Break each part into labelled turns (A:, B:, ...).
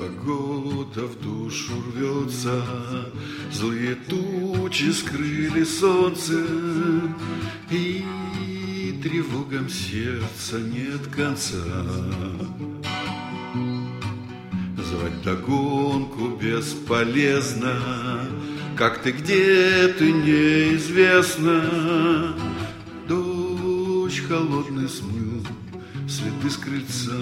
A: Непогода в душу рвется, злые тучи скрыли солнце, и тревогам сердца нет конца. Звать догонку бесполезно, как ты, где ты, неизвестно. Дождь холодный смыл следы с крыльца.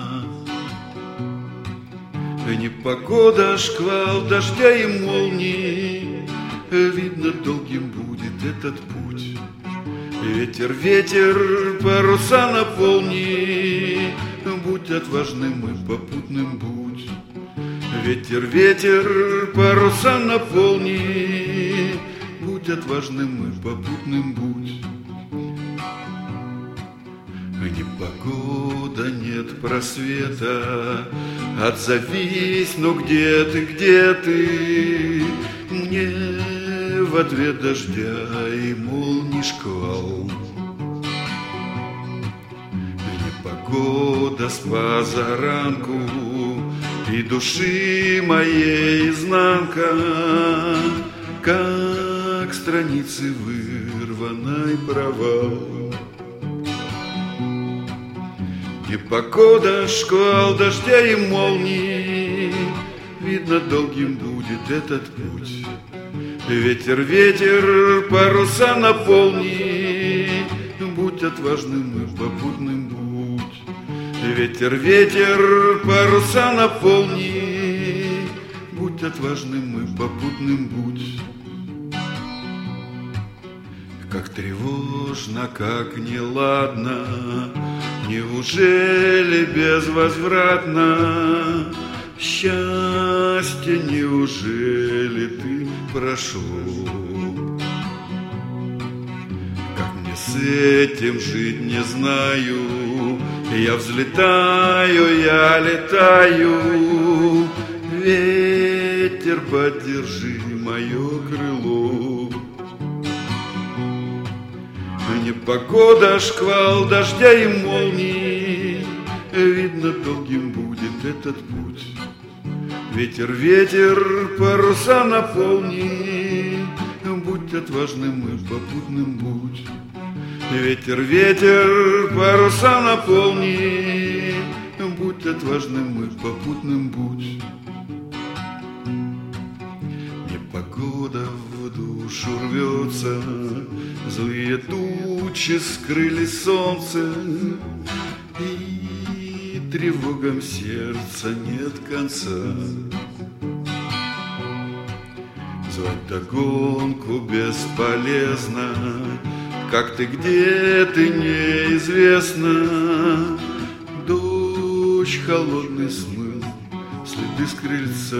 A: Непогода, шквал дождя и молний, видно, долгим будет этот путь. Ветер, ветер, паруса наполни, будь отважным и попутным будь. Ветер, ветер, паруса наполни, будь отважным и попутным будь. Непогода, нет просвета, отзовись, ну где ты, где ты? Мне в ответ дождя и молний шквал. Непогода с позаранку, и души моей изнанка, как страницы вырванной провал. Непогода, шквал дождя и молний, видно, долгим будет этот путь. Ветер, ветер, паруса наполни, будь отважным и попутным будь. Ветер, ветер, паруса наполни, будь отважным и попутным будь. Как тревожно, как неладно, неужели безвозвратно счастье, неужели ты прошел? Как мне с этим жить, не знаю. Я взлетаю, я летаю. Ветер, поддержи мое крыло. Непогода, шквал дождя и молний, видно, долгим будет этот путь. Ветер, ветер, паруса наполни, будь отважным и попутным будь. Ветер, ветер, паруса наполни, будь отважным и попутным будь. Непогода в душу рвется, злые тучи скрыли солнце, и тревогам сердца нет конца. Звать догонку бесполезно, как ты, где ты, неизвестно. Дождь холодный смыл следы с крыльца.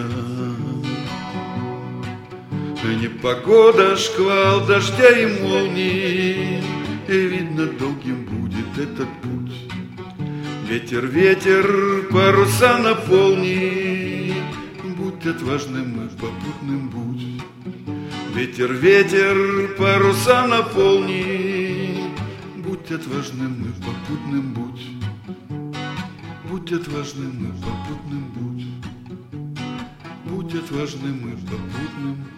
A: Непогода, шквал дождя и молний, видно, долгим будет этот путь. Ветер, ветер, паруса наполни, будь отважным и попутным будь. Ветер, ветер, паруса наполни, будь отважным и попутным будь. Будь отважным и попутным будь. Будь отважным и попутным.